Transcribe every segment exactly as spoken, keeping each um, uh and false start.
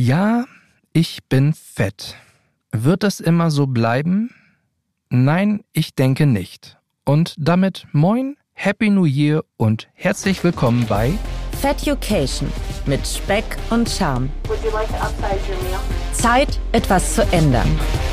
Ja, ich bin fett. Wird das immer so bleiben? Nein, ich denke nicht. Und damit moin, Happy New Year und herzlich willkommen bei Feducation mit Speck und Charme. Zeit, etwas zu ändern.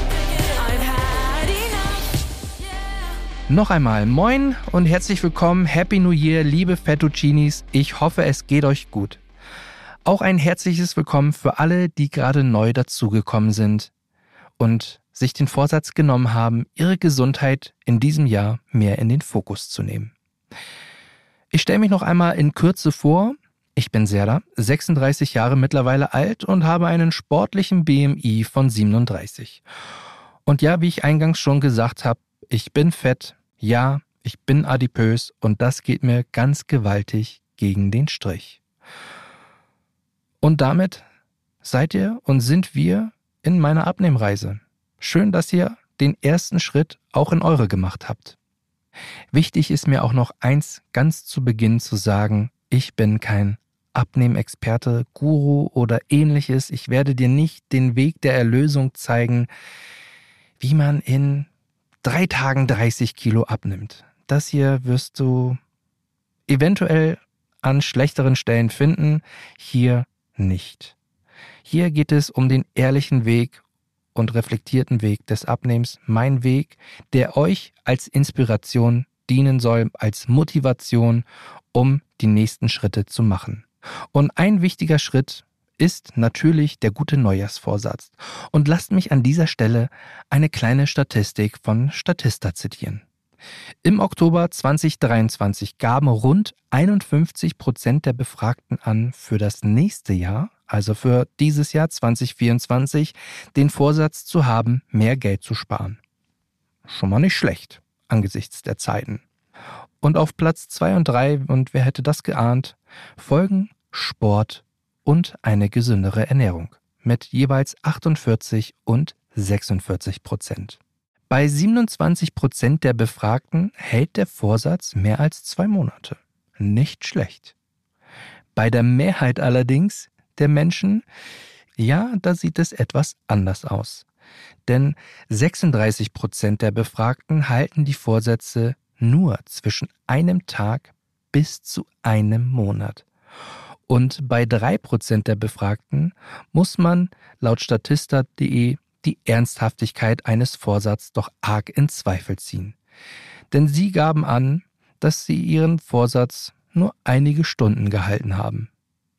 Noch einmal moin und herzlich willkommen, Happy New Year, liebe Fettuccinis. Ich hoffe, es geht euch gut. Auch ein herzliches Willkommen für alle, die gerade neu dazugekommen sind und sich den Vorsatz genommen haben, ihre Gesundheit in diesem Jahr mehr in den Fokus zu nehmen. Ich stelle mich noch einmal in Kürze vor. Ich bin Serdar, sechsunddreißig Jahre mittlerweile alt und habe einen sportlichen B M I von siebenunddreißig. Und ja, wie ich eingangs schon gesagt habe, ich bin fett, ja, ich bin adipös und das geht mir ganz gewaltig gegen den Strich. Und damit seid ihr und sind wir in meiner Abnehmreise. Schön, dass ihr den ersten Schritt auch in eure gemacht habt. Wichtig ist mir auch noch eins ganz zu Beginn zu sagen, ich bin kein Abnehmexperte, Guru oder ähnliches. Ich werde dir nicht den Weg der Erlösung zeigen, wie man in drei Tagen dreißig Kilo abnimmt. Das hier wirst du eventuell an schlechteren Stellen finden, hier nicht. Hier geht es um den ehrlichen Weg und reflektierten Weg des Abnehmens, mein Weg, der euch als Inspiration dienen soll, als Motivation, um die nächsten Schritte zu machen. Und ein wichtiger Schritt ist natürlich der gute Neujahrsvorsatz. Und lasst mich an dieser Stelle eine kleine Statistik von Statista zitieren. Im Oktober zweitausenddreiundzwanzig gaben rund einundfünfzig Prozent der Befragten an, für das nächste Jahr, also für dieses Jahr zwanzig vierundzwanzig, den Vorsatz zu haben, mehr Geld zu sparen. Schon mal nicht schlecht angesichts der Zeiten. Und auf Platz zwei und drei, und wer hätte das geahnt, folgen Sport und eine gesündere Ernährung mit jeweils achtundvierzig und sechsundvierzig Prozent. Bei siebenundzwanzig Prozent der Befragten hält der Vorsatz mehr als zwei Monate. Nicht schlecht. Bei der Mehrheit allerdings der Menschen, ja, da sieht es etwas anders aus. Denn sechsunddreißig Prozent der Befragten halten die Vorsätze nur zwischen einem Tag bis zu einem Monat. Und bei drei Prozent der Befragten muss man laut statista punkt de die Ernsthaftigkeit eines Vorsatzes doch arg in Zweifel ziehen. Denn sie gaben an, dass sie ihren Vorsatz nur einige Stunden gehalten haben.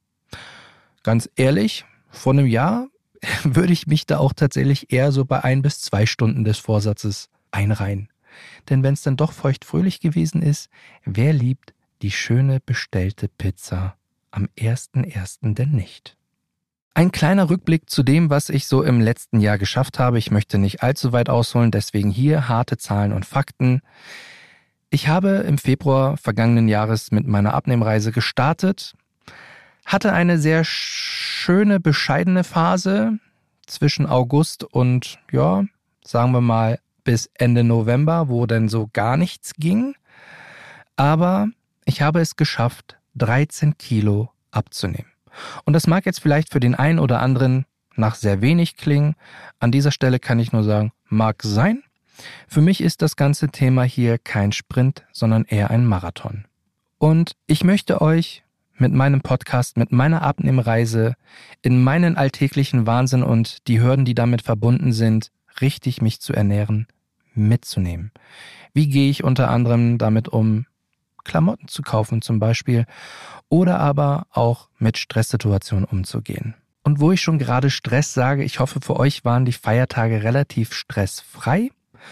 Ganz ehrlich, vor einem Jahr würde ich mich da auch tatsächlich eher so bei ein bis zwei Stunden des Vorsatzes einreihen. Denn wenn es dann doch feuchtfröhlich gewesen ist, wer liebt die schöne bestellte Pizza am ersten ersten denn nicht? Ein kleiner Rückblick zu dem, was ich so im letzten Jahr geschafft habe. Ich möchte nicht allzu weit ausholen, deswegen hier harte Zahlen und Fakten. Ich habe im Februar vergangenen Jahres mit meiner Abnehmreise gestartet, hatte eine sehr schöne, bescheidene Phase zwischen August und, ja, sagen wir mal, bis Ende November, wo dann so gar nichts ging. Aber ich habe es geschafft, dreizehn Kilo abzunehmen. Und das mag jetzt vielleicht für den einen oder anderen nach sehr wenig klingen. An dieser Stelle kann ich nur sagen, mag sein. Für mich ist das ganze Thema hier kein Sprint, sondern eher ein Marathon. Und ich möchte euch mit meinem Podcast, mit meiner Abnehmreise in meinen alltäglichen Wahnsinn und die Hürden, die damit verbunden sind, richtig mich zu ernähren, mitzunehmen. Wie gehe ich unter anderem damit um, Klamotten zu kaufen zum Beispiel, oder aber auch mit Stresssituationen umzugehen. Und wo ich schon gerade Stress sage, ich hoffe, für euch waren die Feiertage relativ stressfrei.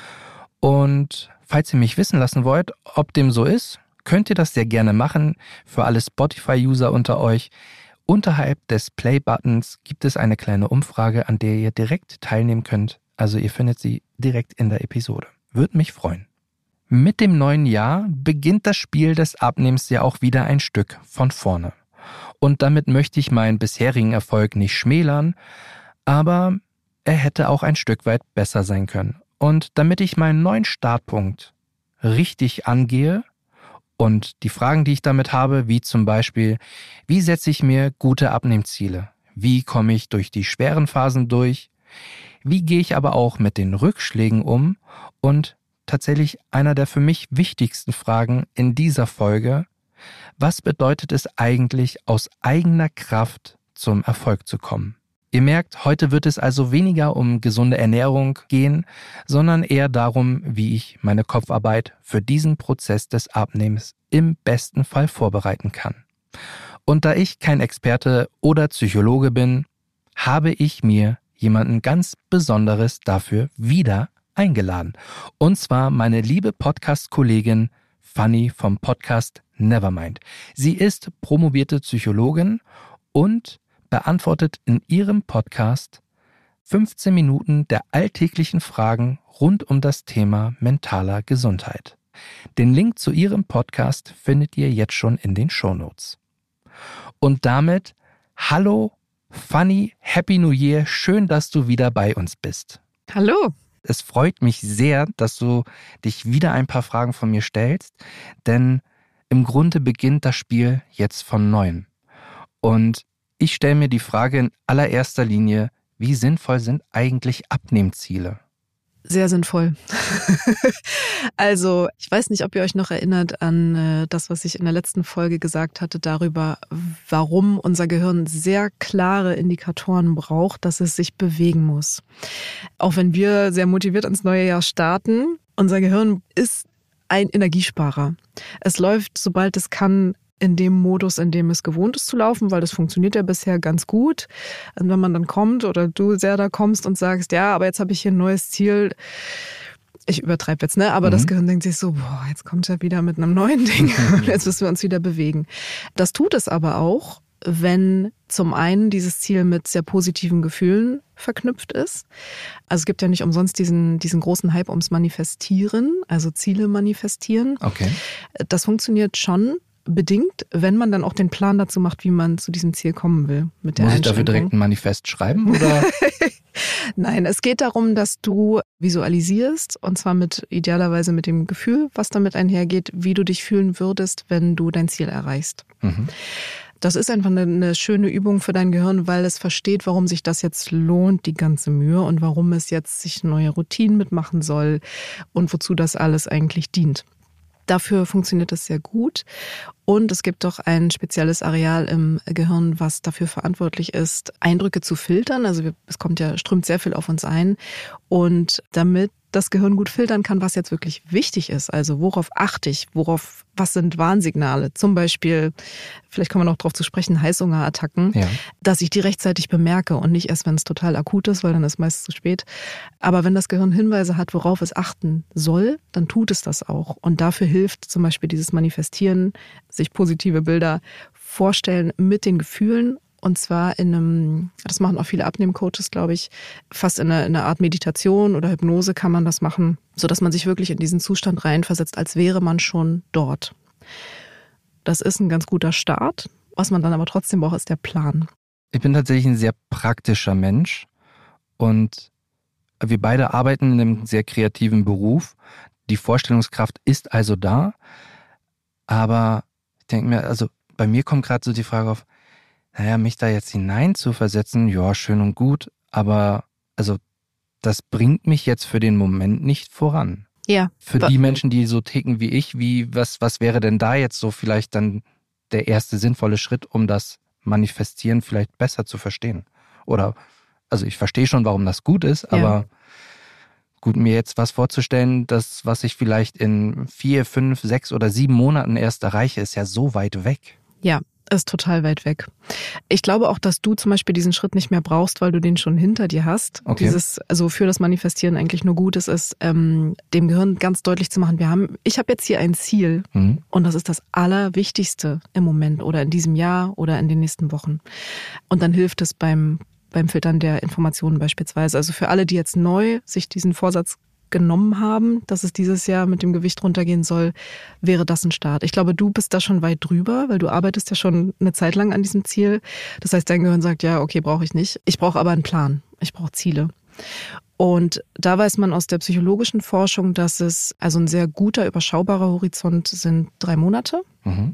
Und falls ihr mich wissen lassen wollt, ob dem so ist, könnt ihr das sehr gerne machen. Für alle Spotify-User unter euch, unterhalb des Play-Buttons gibt es eine kleine Umfrage, an der ihr direkt teilnehmen könnt. Also ihr findet sie direkt in der Episode. Würde mich freuen. Mit dem neuen Jahr beginnt das Spiel des Abnehmens ja auch wieder ein Stück von vorne. Und damit möchte ich meinen bisherigen Erfolg nicht schmälern, aber er hätte auch ein Stück weit besser sein können. Und damit ich meinen neuen Startpunkt richtig angehe und die Fragen, die ich damit habe, wie zum Beispiel, wie setze ich mir gute Abnehmziele? Wie komme ich durch die schweren Phasen durch? Wie gehe ich aber auch mit den Rückschlägen um? Und tatsächlich einer der für mich wichtigsten Fragen in dieser Folge: Was bedeutet es eigentlich, aus eigener Kraft zum Erfolg zu kommen? Ihr merkt, heute wird es also weniger um gesunde Ernährung gehen, sondern eher darum, wie ich meine Kopfarbeit für diesen Prozess des Abnehmens im besten Fall vorbereiten kann. Und da ich kein Experte oder Psychologe bin, habe ich mir jemanden ganz Besonderes dafür wieder eingeladen. Und zwar meine liebe Podcast-Kollegin Fanny vom Podcast Nevermind. Sie ist promovierte Psychologin und beantwortet in ihrem Podcast fünfzehn Minuten der alltäglichen Fragen rund um das Thema mentaler Gesundheit. Den Link zu ihrem Podcast findet ihr jetzt schon in den Shownotes. Und damit, hallo Fanny, Happy New Year, schön, dass du wieder bei uns bist. Hallo. Es freut mich sehr, dass du dich wieder ein paar Fragen von mir stellst, denn im Grunde beginnt das Spiel jetzt von neuem. Und ich stelle mir die Frage in allererster Linie: Wie sinnvoll sind eigentlich Abnehmziele? Sehr sinnvoll. Also, ich weiß nicht, ob ihr euch noch erinnert an äh, das, was ich in der letzten Folge gesagt hatte, darüber, warum unser Gehirn sehr klare Indikatoren braucht, dass es sich bewegen muss. Auch wenn wir sehr motiviert ins neue Jahr starten, unser Gehirn ist ein Energiesparer. Es läuft, sobald es kann, in dem Modus, in dem es gewohnt ist zu laufen, weil das funktioniert ja bisher ganz gut. Und wenn man dann kommt oder du sehr da kommst und sagst, ja, aber jetzt habe ich hier ein neues Ziel, ich übertreibe jetzt, ne? Aber mhm. das Gehirn denkt sich so, boah, jetzt kommt er wieder mit einem neuen Ding. Jetzt müssen wir uns wieder bewegen. Das tut es aber auch, wenn zum einen dieses Ziel mit sehr positiven Gefühlen verknüpft ist. Also es gibt ja nicht umsonst diesen, diesen großen Hype ums Manifestieren, also Ziele manifestieren. Okay. Das funktioniert schon bedingt, wenn man dann auch den Plan dazu macht, wie man zu diesem Ziel kommen will. Mit der Muss ich dafür direkt ein Manifest schreiben? Oder? Nein, es geht darum, dass du visualisierst, und zwar mit idealerweise mit dem Gefühl, was damit einhergeht, wie du dich fühlen würdest, wenn du dein Ziel erreichst. Mhm. Das ist einfach eine, eine schöne Übung für dein Gehirn, weil es versteht, warum sich das jetzt lohnt, die ganze Mühe, und warum es jetzt sich neue Routinen mitmachen soll und wozu das alles eigentlich dient. Dafür funktioniert das sehr gut. Und es gibt doch ein spezielles Areal im Gehirn, was dafür verantwortlich ist, Eindrücke zu filtern. Also es kommt ja, strömt sehr viel auf uns ein. Und damit das Gehirn gut filtern kann, was jetzt wirklich wichtig ist, also worauf achte ich, worauf, was sind Warnsignale, zum Beispiel, vielleicht kommen wir noch drauf zu sprechen, Heißhungerattacken, ja. Dass ich die rechtzeitig bemerke und nicht erst, wenn es total akut ist, weil dann ist meist zu spät. Aber wenn das Gehirn Hinweise hat, worauf es achten soll, dann tut es das auch. Und dafür hilft zum Beispiel dieses Manifestieren, sich positive Bilder vorstellen mit den Gefühlen. Und zwar in einem, das machen auch viele Abnehmcoaches, glaube ich, fast in einer, in einer Art Meditation oder Hypnose kann man das machen, sodass man sich wirklich in diesen Zustand reinversetzt, als wäre man schon dort. Das ist ein ganz guter Start. Was man dann aber trotzdem braucht, ist der Plan. Ich bin tatsächlich ein sehr praktischer Mensch und wir beide arbeiten in einem sehr kreativen Beruf. Die Vorstellungskraft ist also da, aber ich denke mir, also bei mir kommt gerade so die Frage auf, naja, mich da jetzt hinein zu versetzen, ja, schön und gut, aber also das bringt mich jetzt für den Moment nicht voran. Ja. Für die Menschen, die so ticken wie ich, wie was, was wäre denn da jetzt so vielleicht dann der erste sinnvolle Schritt, um das Manifestieren vielleicht besser zu verstehen? Oder, also ich verstehe schon, warum das gut ist, aber ja. Gut, mir jetzt was vorzustellen, das, was ich vielleicht in vier, fünf, sechs oder sieben Monaten erst erreiche, ist ja so weit weg. Ja. Ist total weit weg. Ich glaube auch, dass du zum Beispiel diesen Schritt nicht mehr brauchst, weil du den schon hinter dir hast. Okay. Dieses, also für das Manifestieren eigentlich nur Gutes ist, ähm, dem Gehirn ganz deutlich zu machen, wir haben, ich habe jetzt hier ein Ziel mhm. und das ist das Allerwichtigste im Moment oder in diesem Jahr oder in den nächsten Wochen. Und dann hilft es beim, beim Filtern der Informationen beispielsweise. Also für alle, die jetzt neu sich diesen Vorsatz genommen haben, dass es dieses Jahr mit dem Gewicht runtergehen soll, wäre das ein Start. Ich glaube, du bist da schon weit drüber, weil du arbeitest ja schon eine Zeit lang an diesem Ziel. Das heißt, dein Gehirn sagt, ja, okay, brauche ich nicht. Ich brauche aber einen Plan. Ich brauche Ziele. Und da weiß man aus der psychologischen Forschung, dass es, also ein sehr guter, überschaubarer Horizont sind drei Monate. Mhm.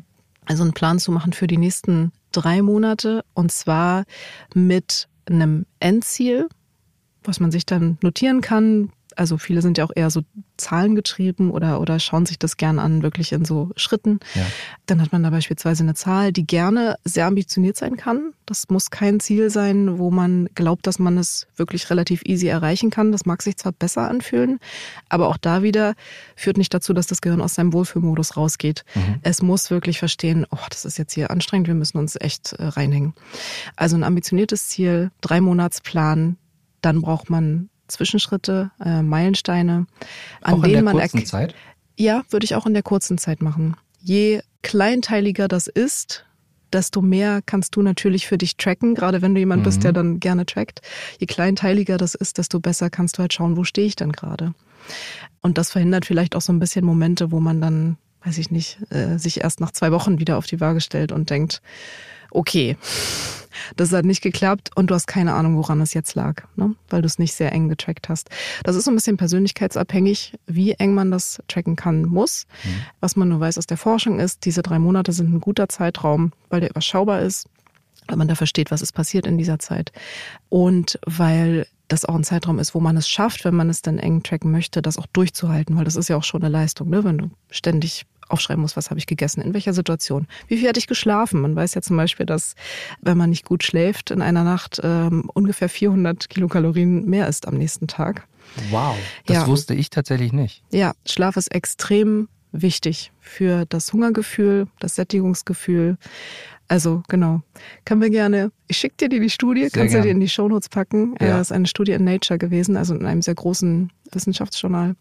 also einen Plan zu machen für die nächsten drei Monate und zwar mit einem Endziel, was man sich dann notieren kann. Also viele sind ja auch eher so zahlengetrieben oder, oder schauen sich das gern an, wirklich in so Schritten. Ja. Dann hat man da beispielsweise eine Zahl, die gerne sehr ambitioniert sein kann. Das muss kein Ziel sein, wo man glaubt, dass man es wirklich relativ easy erreichen kann. Das mag sich zwar besser anfühlen, aber auch da wieder führt nicht dazu, dass das Gehirn aus seinem Wohlfühlmodus rausgeht. Mhm. Es muss wirklich verstehen, oh, das ist jetzt hier anstrengend, wir müssen uns echt äh, reinhängen. Also ein ambitioniertes Ziel, drei Monatsplan, dann braucht man Zwischenschritte, äh, Meilensteine, an auch denen in der man kurzen erk- Zeit? Ja, würde ich auch in der kurzen Zeit machen. Je kleinteiliger das ist, desto mehr kannst du natürlich für dich tracken, gerade wenn du jemand mhm. bist, der dann gerne trackt. Je kleinteiliger das ist, desto besser kannst du halt schauen, wo stehe ich denn gerade. Und das verhindert vielleicht auch so ein bisschen Momente, wo man dann, weiß ich nicht, äh, sich erst nach zwei Wochen wieder auf die Waage stellt und denkt, okay, das hat nicht geklappt und du hast keine Ahnung, woran es jetzt lag, ne? Weil du es nicht sehr eng getrackt hast. Das ist so ein bisschen persönlichkeitsabhängig, wie eng man das tracken kann, muss. Mhm. Was man nur weiß aus der Forschung ist, diese drei Monate sind ein guter Zeitraum, weil der überschaubar ist, weil man da versteht, was ist passiert in dieser Zeit und weil das auch ein Zeitraum ist, wo man es schafft, wenn man es dann eng tracken möchte, das auch durchzuhalten, weil das ist ja auch schon eine Leistung, ne? Wenn du ständig aufschreiben muss, was habe ich gegessen, in welcher Situation, wie viel hatte ich geschlafen. Man weiß ja zum Beispiel, dass wenn man nicht gut schläft, in einer Nacht ähm, ungefähr vierhundert Kilokalorien mehr isst am nächsten Tag. Wow, das ja. wusste ich tatsächlich nicht. Ja, Schlaf ist extrem wichtig für das Hungergefühl, das Sättigungsgefühl. Also genau, können wir gerne, ich schicke dir die, die Studie, sehr kannst gern. Du dir in die Shownotes packen. Ja. Das ist eine Studie in Nature gewesen, also in einem sehr großen Wissenschaftsjournal.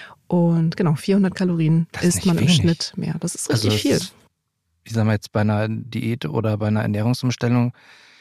Und genau, vierhundert Kalorien isst man im wenig. Schnitt mehr. Das ist richtig also viel. Ist, ich sag mal jetzt bei einer Diät oder bei einer Ernährungsumstellung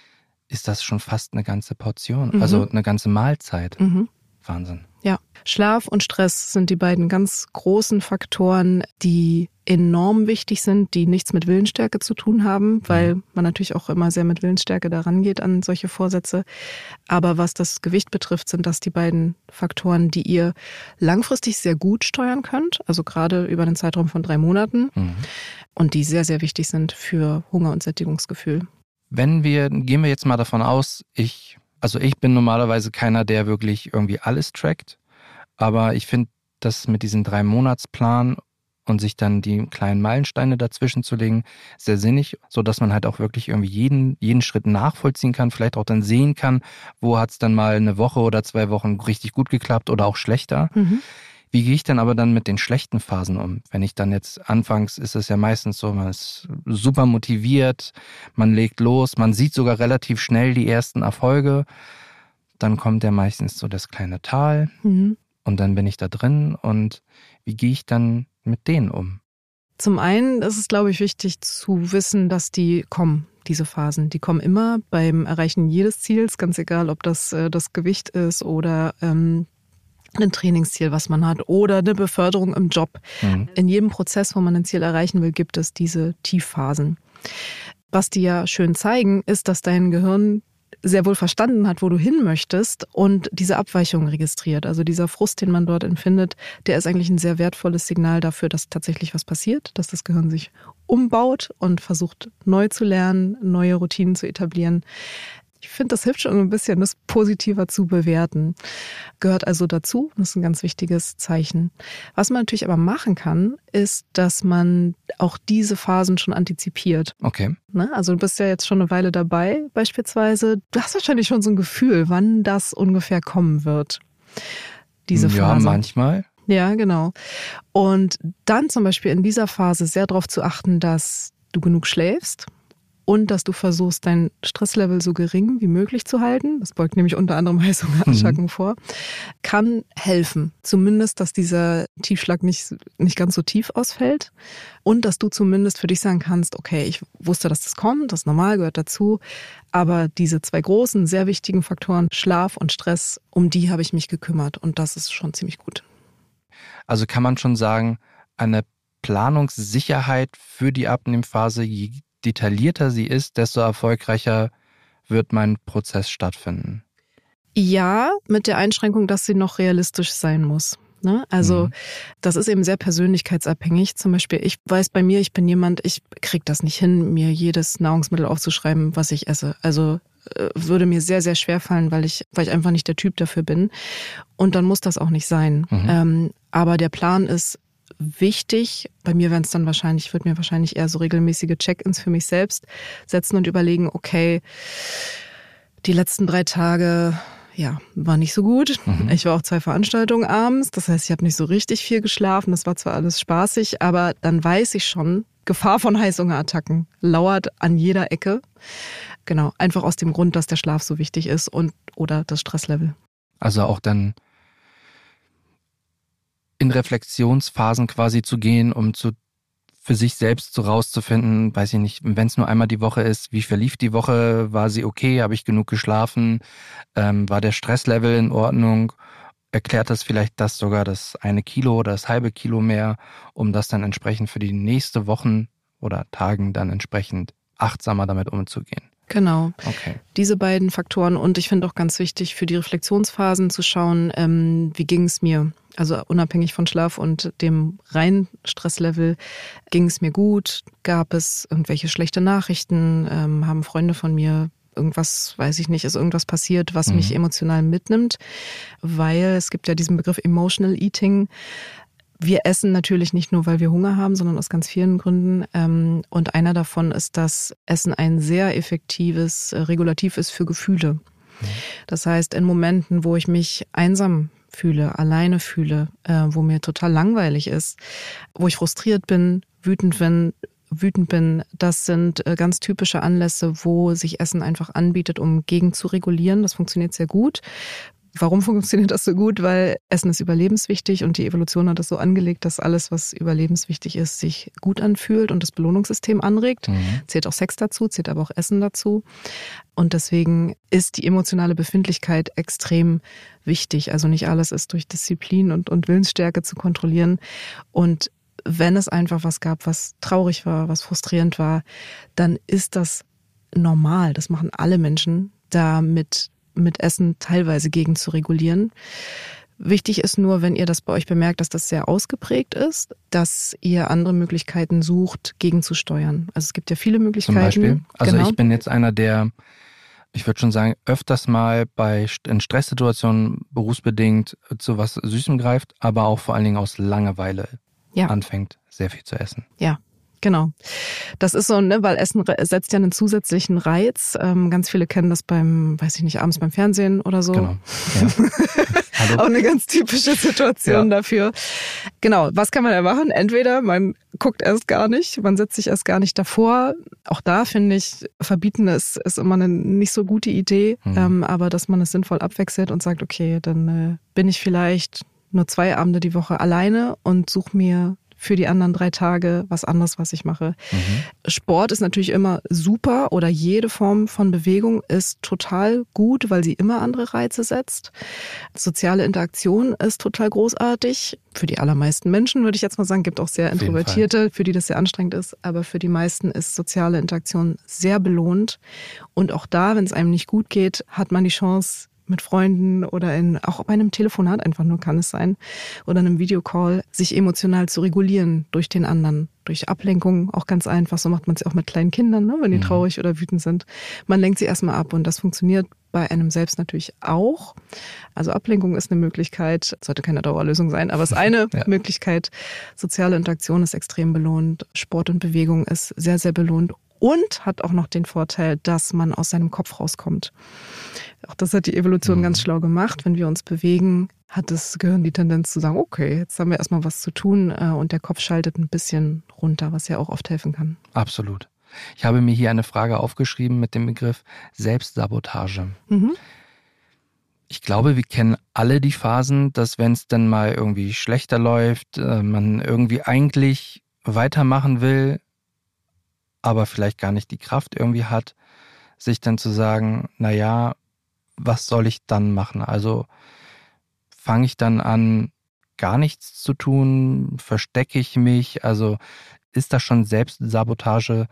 ist das schon fast eine ganze Portion, mhm. also eine ganze Mahlzeit. Mhm. Wahnsinn. Ja, Schlaf und Stress sind die beiden ganz großen Faktoren, die enorm wichtig sind, die nichts mit Willensstärke zu tun haben, weil man natürlich auch immer sehr mit Willensstärke daran geht an solche Vorsätze. Aber was das Gewicht betrifft, sind das die beiden Faktoren, die ihr langfristig sehr gut steuern könnt, also gerade über einen Zeitraum von drei Monaten mhm. und die sehr, sehr wichtig sind für Hunger- und Sättigungsgefühl. Wenn wir, gehen wir jetzt mal davon aus, ich Also ich bin normalerweise keiner, der wirklich irgendwie alles trackt, aber ich finde das mit diesem Drei-Monats-Plan und sich dann die kleinen Meilensteine dazwischen zu legen, sehr sinnig, sodass man halt auch wirklich irgendwie jeden, jeden Schritt nachvollziehen kann, vielleicht auch dann sehen kann, wo hat es dann mal eine Woche oder zwei Wochen richtig gut geklappt oder auch schlechter. Mhm. Wie gehe ich dann aber dann mit den schlechten Phasen um? Wenn ich dann jetzt, anfangs ist es ja meistens so, man ist super motiviert, man legt los, man sieht sogar relativ schnell die ersten Erfolge. Dann kommt ja meistens so das kleine Tal mhm. und dann bin ich da drin. Und wie gehe ich dann mit denen um? Zum einen ist es, glaube ich, wichtig zu wissen, dass die kommen. Diese Phasen, die kommen immer beim Erreichen jedes Ziels, ganz egal, ob das äh, das Gewicht ist oder ähm, ein Trainingsziel, was man hat oder eine Beförderung im Job. Mhm. In jedem Prozess, wo man ein Ziel erreichen will, gibt es diese Tiefphasen. Was die ja schön zeigen, ist, dass dein Gehirn sehr wohl verstanden hat, wo du hin möchtest und diese Abweichung registriert. Also dieser Frust, den man dort empfindet, der ist eigentlich ein sehr wertvolles Signal dafür, dass tatsächlich was passiert, dass das Gehirn sich umbaut und versucht, neu zu lernen, neue Routinen zu etablieren. Ich finde, das hilft schon ein bisschen, das positiver zu bewerten. Gehört also dazu, das ist ein ganz wichtiges Zeichen. Was man natürlich aber machen kann, ist, dass man auch diese Phasen schon antizipiert. Okay. Ne? Also du bist ja jetzt schon eine Weile dabei beispielsweise. Du hast wahrscheinlich schon so ein Gefühl, wann das ungefähr kommen wird, diese Phase. Ja, manchmal. Ja, genau. Und dann zum Beispiel in dieser Phase sehr darauf zu achten, dass du genug schläfst. Und dass du versuchst, dein Stresslevel so gering wie möglich zu halten, das beugt nämlich unter anderem Heißhungerattacken mhm. vor, kann helfen. Zumindest, dass dieser Tiefschlag nicht, nicht ganz so tief ausfällt und dass du zumindest für dich sagen kannst, okay, ich wusste, dass das kommt, das ist normal, gehört dazu, aber diese zwei großen, sehr wichtigen Faktoren, Schlaf und Stress, um die habe ich mich gekümmert und das ist schon ziemlich gut. Also kann man schon sagen, eine Planungssicherheit für die Abnehmphase, je detaillierter sie ist, desto erfolgreicher wird mein Prozess stattfinden. Ja, mit der Einschränkung, dass sie noch realistisch sein muss. Ne? Also Mhm. das ist eben sehr persönlichkeitsabhängig. Zum Beispiel, ich weiß bei mir, ich bin jemand, ich kriege das nicht hin, mir jedes Nahrungsmittel aufzuschreiben, was ich esse. Also äh, würde mir sehr, sehr schwer fallen, weil ich, weil ich einfach nicht der Typ dafür bin. Und dann muss das auch nicht sein. Mhm. Ähm, aber der Plan ist wichtig. Bei mir wären es dann wahrscheinlich, ich würde mir wahrscheinlich eher so regelmäßige Check-ins für mich selbst setzen und überlegen, okay, die letzten drei Tage, ja, war nicht so gut. Mhm. Ich war auf zwei Veranstaltungen abends, das heißt, ich habe nicht so richtig viel geschlafen. Das war zwar alles spaßig, aber dann weiß ich schon, Gefahr von Heißhungerattacken lauert an jeder Ecke. Genau, einfach aus dem Grund, dass der Schlaf so wichtig ist und oder das Stresslevel. Also auch dann in Reflexionsphasen quasi zu gehen, um zu für sich selbst so rauszufinden, weiß ich nicht, wenn es nur einmal die Woche ist, wie verlief die Woche, war sie okay, habe ich genug geschlafen, ähm, war der Stresslevel in Ordnung, erklärt das vielleicht das sogar das eine Kilo oder das halbe Kilo mehr, um das dann entsprechend für die nächste Wochen oder Tagen dann entsprechend achtsamer damit umzugehen. Genau. Okay. Diese beiden Faktoren und ich finde auch ganz wichtig für die Reflexionsphasen zu schauen, ähm, wie ging es mir? Also unabhängig von Schlaf und dem reinen Stresslevel, ging es mir gut? Gab es irgendwelche schlechte Nachrichten? Ähm, haben Freunde von mir irgendwas, weiß ich nicht, ist irgendwas passiert, was Mhm. mich emotional mitnimmt? Weil es gibt ja diesen Begriff Emotional Eating. Wir essen natürlich nicht nur, weil wir Hunger haben, sondern aus ganz vielen Gründen. Und einer davon ist, dass Essen ein sehr effektives Regulativ ist für Gefühle. Das heißt, in Momenten, wo ich mich einsam fühle, alleine fühle, wo mir total langweilig ist, wo ich frustriert bin, wütend bin, wütend bin, das sind ganz typische Anlässe, wo sich Essen einfach anbietet, um gegen zu regulieren. Das funktioniert sehr gut. Warum funktioniert das so gut? Weil Essen ist überlebenswichtig und die Evolution hat das so angelegt, dass alles, was überlebenswichtig ist, sich gut anfühlt und das Belohnungssystem anregt. Mhm. Zählt auch Sex dazu, zählt aber auch Essen dazu. Und deswegen ist die emotionale Befindlichkeit extrem wichtig. Also nicht alles ist durch Disziplin und, und Willensstärke zu kontrollieren. Und wenn es einfach was gab, was traurig war, was frustrierend war, dann ist das normal. Das machen alle Menschen, damit mit Essen teilweise gegen zu regulieren. Wichtig ist nur, wenn ihr das bei euch bemerkt, dass das sehr ausgeprägt ist, dass ihr andere Möglichkeiten sucht, gegenzusteuern. Also es gibt ja viele Möglichkeiten. Zum Beispiel? Also genau. Ich bin jetzt einer, der, ich würde schon sagen, öfters mal bei in Stresssituationen berufsbedingt zu was Süßem greift, aber auch vor allen Dingen aus Langeweile ja. anfängt, sehr viel zu essen. Ja. Genau. Das ist so, ne, weil Essen setzt ja einen zusätzlichen Reiz. Ähm, ganz viele kennen das beim, weiß ich nicht, abends beim Fernsehen oder so. Genau. Ja. Hallo. Auch eine ganz typische Situation Ja. dafür. Genau. Was kann man da machen? Entweder man guckt erst gar nicht, man setzt sich erst gar nicht davor. Auch da finde ich, verbieten ist, ist immer eine nicht so gute Idee. Mhm. Ähm, aber dass man es sinnvoll abwechselt und sagt, okay, dann äh, bin ich vielleicht nur zwei Abende die Woche alleine und suche mir für die anderen drei Tage was anderes, was ich mache. Mhm. Sport ist natürlich immer super oder jede Form von Bewegung ist total gut, weil sie immer andere Reize setzt. Soziale Interaktion ist total großartig. Für die allermeisten Menschen würde ich jetzt mal sagen, gibt auch sehr Introvertierte, für die das sehr anstrengend ist. Aber für die meisten ist soziale Interaktion sehr belohnt. Und auch da, wenn es einem nicht gut geht, hat man die Chance, mit Freunden oder in, auch bei einem Telefonat einfach nur kann es sein, oder einem Videocall, sich emotional zu regulieren durch den anderen, durch Ablenkung, auch ganz einfach. So macht man es auch mit kleinen Kindern, ne, wenn die mhm. traurig oder wütend sind. Man lenkt sie erstmal ab und das funktioniert bei einem selbst natürlich auch. Also Ablenkung ist eine Möglichkeit, sollte keine Dauerlösung sein, aber es ist eine ja. Möglichkeit. Soziale Interaktion ist extrem belohnt, Sport und Bewegung ist sehr, sehr belohnt. Und hat auch noch den Vorteil, dass man aus seinem Kopf rauskommt. Auch das hat die Evolution mhm. ganz schlau gemacht. Wenn wir uns bewegen, hat das Gehirn die Tendenz zu sagen, okay, jetzt haben wir erstmal was zu tun und der Kopf schaltet ein bisschen runter, was ja auch oft helfen kann. Absolut. Ich habe mir hier eine Frage aufgeschrieben mit dem Begriff Selbstsabotage. Mhm. Ich glaube, wir kennen alle die Phasen, dass wenn es dann mal irgendwie schlechter läuft, man irgendwie eigentlich weitermachen will, aber vielleicht gar nicht die Kraft irgendwie hat, sich dann zu sagen, naja, was soll ich dann machen? Also fange ich dann an, gar nichts zu tun? Verstecke ich mich? Also ist das schon Selbstsabotage,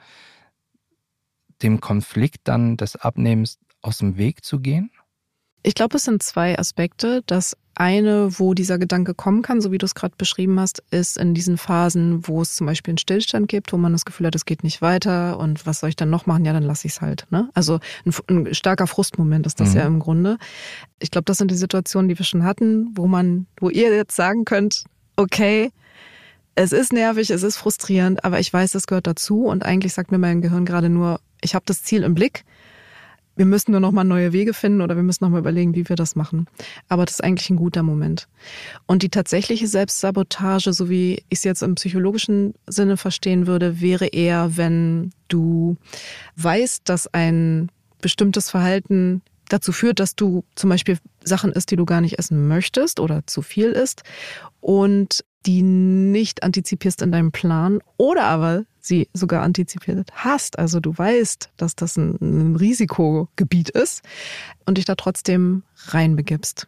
dem Konflikt dann des Abnehmens aus dem Weg zu gehen? Ich glaube, es sind zwei Aspekte. Das eine, wo dieser Gedanke kommen kann, so wie du es gerade beschrieben hast, ist in diesen Phasen, wo es zum Beispiel einen Stillstand gibt, wo man das Gefühl hat, es geht nicht weiter und was soll ich dann noch machen? Ja, dann lasse ich es halt. Ne? Also ein, ein starker Frustmoment ist das mhm. ja im Grunde. Ich glaube, das sind die Situationen, die wir schon hatten, wo man, wo ihr jetzt sagen könnt, okay, es ist nervig, es ist frustrierend, aber ich weiß, das gehört dazu und eigentlich sagt mir mein Gehirn gerade nur, ich habe das Ziel im Blick. Wir müssen nur noch mal neue Wege finden oder wir müssen noch mal überlegen, wie wir das machen. Aber das ist eigentlich ein guter Moment. Und die tatsächliche Selbstsabotage, so wie ich es jetzt im psychologischen Sinne verstehen würde, wäre eher, wenn du weißt, dass ein bestimmtes Verhalten dazu führt, dass du zum Beispiel Sachen isst, die du gar nicht essen möchtest oder zu viel isst und die nicht antizipierst in deinem Plan oder aber sie sogar antizipiert hast. Also du weißt, dass das ein, ein Risikogebiet ist und dich da trotzdem reinbegibst.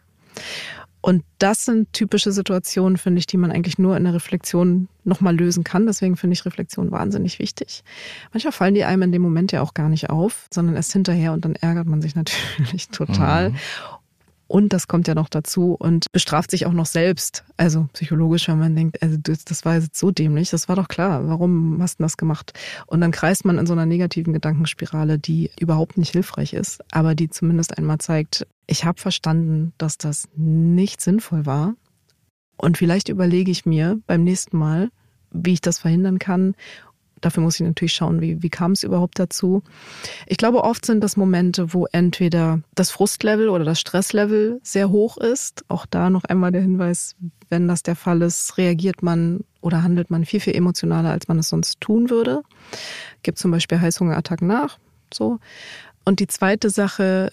Und das sind typische Situationen, finde ich, die man eigentlich nur in der Reflexion nochmal lösen kann. Deswegen finde ich Reflexion wahnsinnig wichtig. Manchmal fallen die einem in dem Moment ja auch gar nicht auf, sondern erst hinterher und dann ärgert man sich natürlich total. Mhm. Und das kommt ja noch dazu und bestraft sich auch noch selbst. Also psychologisch, wenn man denkt, also das, das war jetzt so dämlich, das war doch klar, warum hast du das gemacht? Und dann kreist man in so einer negativen Gedankenspirale, die überhaupt nicht hilfreich ist, aber die zumindest einmal zeigt, ich habe verstanden, dass das nicht sinnvoll war. Und vielleicht überlege ich mir beim nächsten Mal, wie ich das verhindern kann. Dafür muss ich natürlich schauen, wie, wie kam es überhaupt dazu. Ich glaube, oft sind das Momente, wo entweder das Frustlevel oder das Stresslevel sehr hoch ist. Auch da noch einmal der Hinweis, wenn das der Fall ist, reagiert man oder handelt man viel, viel emotionaler, als man es sonst tun würde. Gibt zum Beispiel Heißhungerattacken nach. So. Und die zweite Sache,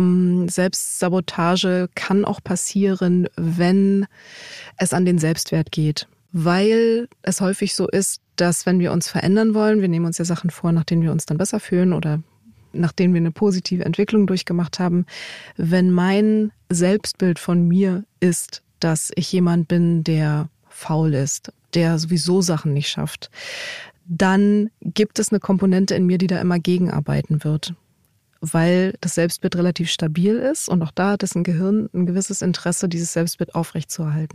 Selbstsabotage kann auch passieren, wenn es an den Selbstwert geht. Weil es häufig so ist, dass wenn wir uns verändern wollen, wir nehmen uns ja Sachen vor, nach denen wir uns dann besser fühlen oder nachdem wir eine positive Entwicklung durchgemacht haben, wenn mein Selbstbild von mir ist, dass ich jemand bin, der faul ist, der sowieso Sachen nicht schafft, dann gibt es eine Komponente in mir, die da immer gegenarbeiten wird. Weil das Selbstbild relativ stabil ist und auch da hat es ein Gehirn ein gewisses Interesse, dieses Selbstbild aufrechtzuerhalten.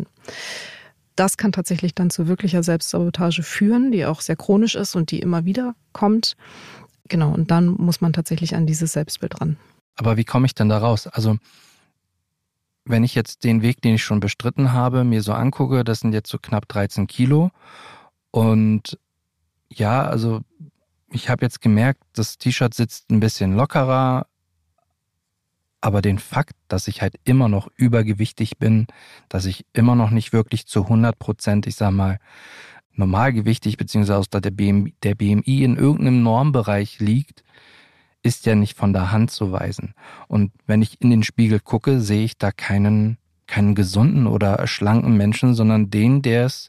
Das kann tatsächlich dann zu wirklicher Selbstsabotage führen, die auch sehr chronisch ist und die immer wieder kommt. Genau, und dann muss man tatsächlich an dieses Selbstbild ran. Aber wie komme ich denn da raus? Also wenn ich jetzt den Weg, den ich schon bestritten habe, mir so angucke, das sind jetzt so knapp dreizehn Kilo. Und ja, also ich habe jetzt gemerkt, das T-Shirt sitzt ein bisschen lockerer. Aber den Fakt, dass ich halt immer noch übergewichtig bin, dass ich immer noch nicht wirklich zu hundert Prozent, ich sag mal, normalgewichtig, beziehungsweise der B M I, der B M I in irgendeinem Normbereich liegt, ist ja nicht von der Hand zu weisen. Und wenn ich in den Spiegel gucke, sehe ich da keinen, keinen gesunden oder schlanken Menschen, sondern den, der es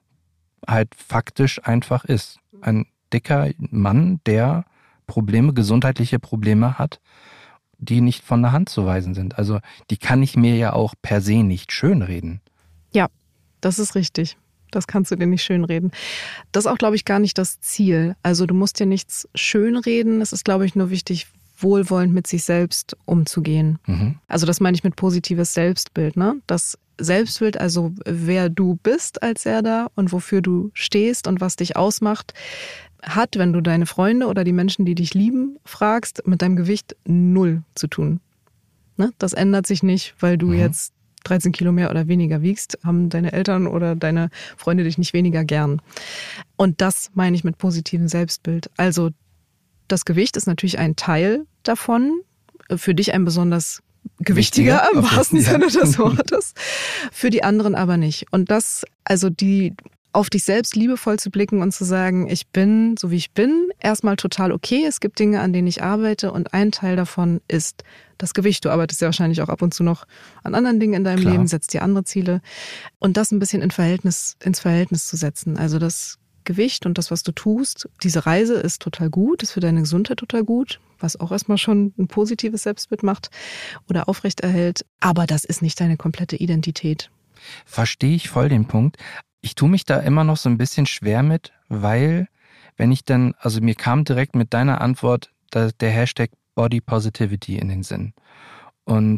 halt faktisch einfach ist. Ein dicker Mann, der Probleme, gesundheitliche Probleme hat, die nicht von der Hand zu weisen sind. Also die kann ich mir ja auch per se nicht schönreden. Ja, das ist richtig. Das kannst du dir nicht schönreden. Das ist auch, glaube ich, gar nicht das Ziel. Also du musst dir nichts schönreden. Es ist, glaube ich, nur wichtig, wohlwollend mit sich selbst umzugehen. Mhm. Also das meine ich mit positives Selbstbild. Ne? Das Selbstbild, also wer du bist als Serdar und wofür du stehst und was dich ausmacht, hat, wenn du deine Freunde oder die Menschen, die dich lieben, fragst, mit deinem Gewicht null zu tun. Ne? Das ändert sich nicht, weil du mhm. jetzt dreizehn Kilo mehr oder weniger wiegst, haben deine Eltern oder deine Freunde dich nicht weniger gern. Und das meine ich mit positivem Selbstbild. Also das Gewicht ist natürlich ein Teil davon, für dich ein besonders gewichtiger, im wahrsten Sinne des Wortes, für die anderen aber nicht. Und das, also die auf dich selbst liebevoll zu blicken und zu sagen, ich bin, so wie ich bin, erstmal total okay. Es gibt Dinge, an denen ich arbeite und ein Teil davon ist das Gewicht. Du arbeitest ja wahrscheinlich auch ab und zu noch an anderen Dingen in deinem Klar. Leben, setzt dir andere Ziele. Und das ein bisschen in Verhältnis, ins Verhältnis zu setzen. Also das Gewicht und das, was du tust, diese Reise ist total gut, ist für deine Gesundheit total gut, was auch erstmal schon ein positives Selbstbild macht oder aufrechterhält. Aber das ist nicht deine komplette Identität. Verstehe ich voll den Punkt. Ich tue mich da immer noch so ein bisschen schwer mit, weil wenn ich dann, also mir kam direkt mit deiner Antwort der Hashtag Body Positivity in den Sinn. Und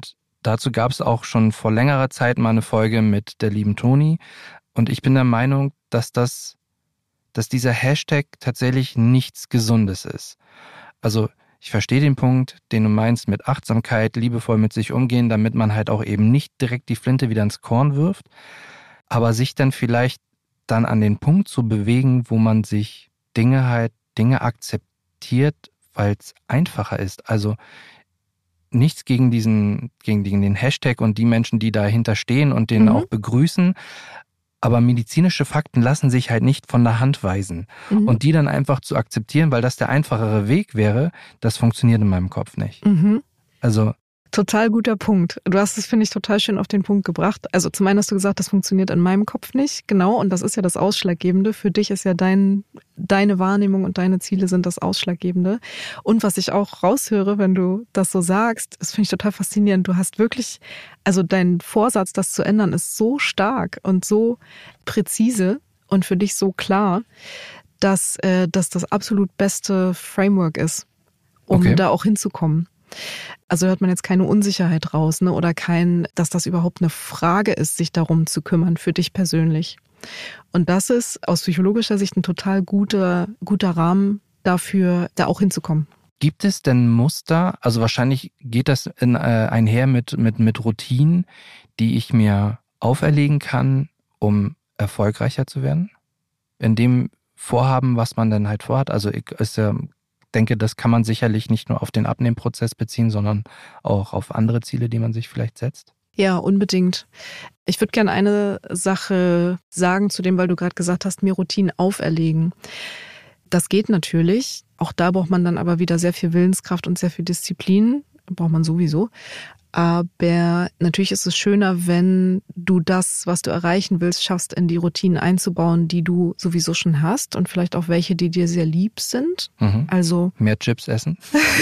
dazu gab es auch schon vor längerer Zeit mal eine Folge mit der lieben Toni. Und ich bin der Meinung, dass das, dass dieser Hashtag tatsächlich nichts Gesundes ist. Also ich verstehe den Punkt, den du meinst, mit Achtsamkeit, liebevoll mit sich umgehen, damit man halt auch eben nicht direkt die Flinte wieder ins Korn wirft, aber sich dann vielleicht dann an den Punkt zu bewegen, wo man sich Dinge halt, Dinge akzeptiert, weil es einfacher ist. Also nichts gegen diesen, gegen den Hashtag und die Menschen, die dahinter stehen und den mhm. auch begrüßen. Aber medizinische Fakten lassen sich halt nicht von der Hand weisen. Mhm. Und die dann einfach zu akzeptieren, weil das der einfachere Weg wäre, das funktioniert in meinem Kopf nicht. Mhm. Also total guter Punkt. Du hast es, finde ich, total schön auf den Punkt gebracht. Also zum einen hast du gesagt, das funktioniert in meinem Kopf nicht. Genau, und das ist ja das Ausschlaggebende. Für dich ist ja dein, deine Wahrnehmung und deine Ziele sind das Ausschlaggebende. Und was ich auch raushöre, wenn du das so sagst, das finde ich total faszinierend. Du hast wirklich, also dein Vorsatz, das zu ändern, ist so stark und so präzise und für dich so klar, dass, äh, dass das absolut beste Framework ist, um okay. da auch hinzukommen. Also hört man jetzt keine Unsicherheit raus, ne? Oder kein, dass das überhaupt eine Frage ist, sich darum zu kümmern, für dich persönlich. Und das ist aus psychologischer Sicht ein total guter, guter Rahmen dafür, da auch hinzukommen. Gibt es denn Muster, also wahrscheinlich geht das in, äh, einher mit, mit, mit Routinen, die ich mir auferlegen kann, um erfolgreicher zu werden? In dem Vorhaben, was man dann halt vorhat, also ist ja... Ich denke, das kann man sicherlich nicht nur auf den Abnehmprozess beziehen, sondern auch auf andere Ziele, die man sich vielleicht setzt. Ja, unbedingt. Ich würde gerne eine Sache sagen zu dem, weil du gerade gesagt hast, mir Routinen auferlegen. Das geht natürlich. Auch da braucht man dann aber wieder sehr viel Willenskraft und sehr viel Disziplin. Braucht man sowieso. Aber natürlich ist es schöner, wenn du das, was du erreichen willst, schaffst, in die Routinen einzubauen, die du sowieso schon hast und vielleicht auch welche, die dir sehr lieb sind. Mhm. Also mehr Chips essen?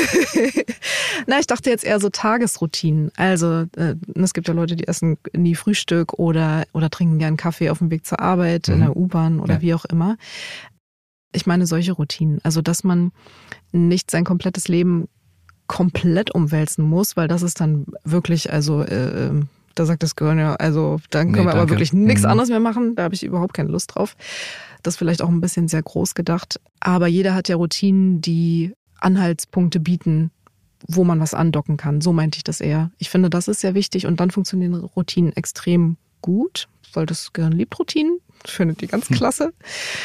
Na, ich dachte jetzt eher so Tagesroutinen. Also äh, es gibt ja Leute, die essen nie Frühstück oder, oder trinken gern Kaffee auf dem Weg zur Arbeit, mhm. in der U-Bahn oder ja. wie auch immer. Ich meine solche Routinen. Also dass man nicht sein komplettes Leben komplett umwälzen muss, weil das ist dann wirklich, also äh, da sagt das Gehirn ja, also dann können nee, wir aber wirklich nichts mhm. anderes mehr machen, da habe ich überhaupt keine Lust drauf. Das ist vielleicht auch ein bisschen sehr groß gedacht, aber jeder hat ja Routinen, die Anhaltspunkte bieten, wo man was andocken kann, so meinte ich das eher. Ich finde, das ist sehr wichtig und dann funktionieren Routinen extrem gut, weil das Gehirn liebt Routinen, findet die ganz klasse. Hm.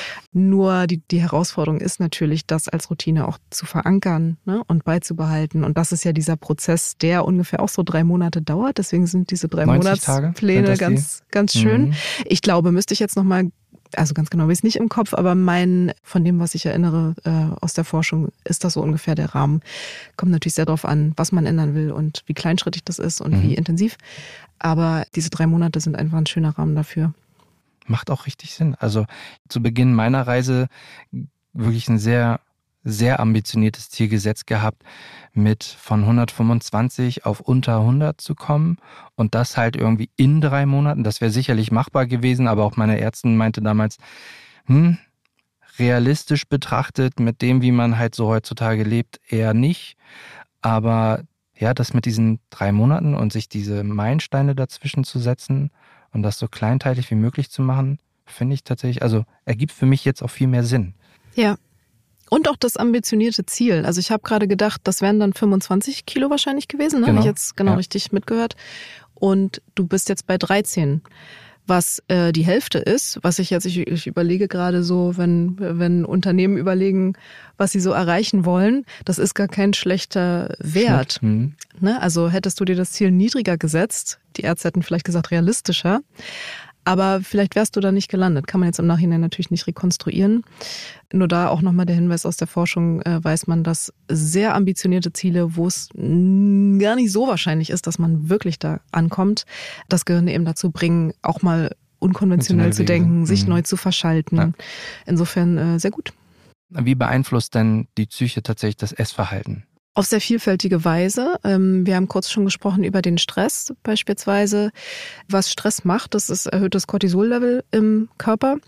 Nur die, die Herausforderung ist natürlich, das als Routine auch zu verankern, ne, und beizubehalten. Und das ist ja dieser Prozess, der ungefähr auch so drei Monate dauert. Deswegen sind diese drei Monatspläne ganz, ganz schön. Mhm. Ich glaube, müsste ich jetzt nochmal, also ganz genau weiß ich es nicht im Kopf, aber mein, von dem, was ich erinnere äh, aus der Forschung, ist das so ungefähr der Rahmen. Kommt natürlich sehr darauf an, was man ändern will und wie kleinschrittig das ist und mhm. wie intensiv. Aber diese drei Monate sind einfach ein schöner Rahmen dafür. Macht auch richtig Sinn. Also zu Beginn meiner Reise wirklich ein sehr, sehr ambitioniertes Ziel gesetzt gehabt, mit von hundertfünfundzwanzig auf unter hundert zu kommen und das halt irgendwie in drei Monaten. Das wäre sicherlich machbar gewesen, aber auch meine Ärztin meinte damals, hm, realistisch betrachtet mit dem, wie man halt so heutzutage lebt, eher nicht. Aber ja, das mit diesen drei Monaten und sich diese Meilensteine dazwischen zu setzen und das so kleinteilig wie möglich zu machen, finde ich tatsächlich, also ergibt für mich jetzt auch viel mehr Sinn. Ja. Und auch das ambitionierte Ziel. Also ich habe gerade gedacht, das wären dann fünfundzwanzig Kilo wahrscheinlich gewesen, ne? Genau. Habe ich jetzt genau ja. richtig mitgehört. Und du bist jetzt bei dreizehn, was äh, die Hälfte ist. Was ich jetzt, ich, ich überlege gerade so, wenn, wenn Unternehmen überlegen, was sie so erreichen wollen, das ist gar kein schlechter Wert. Mhm. Ne? Also hättest du dir das Ziel niedriger gesetzt, die Ärzte hätten vielleicht gesagt realistischer, aber vielleicht wärst du da nicht gelandet. Kann man jetzt im Nachhinein natürlich nicht rekonstruieren. Nur da auch nochmal der Hinweis aus der Forschung, äh, weiß man, dass sehr ambitionierte Ziele, wo es n- gar nicht so wahrscheinlich ist, dass man wirklich da ankommt, das Gehirn eben dazu bringen, auch mal unkonventionell zu denken, Wege. sich mhm. neu zu verschalten. Ja. Insofern äh, sehr gut. Wie beeinflusst denn die Psyche tatsächlich das Essverhalten? Auf sehr vielfältige Weise. Wir haben kurz schon gesprochen über den Stress beispielsweise. Was Stress macht, das ist erhöhtes Cortisol-Level im Körper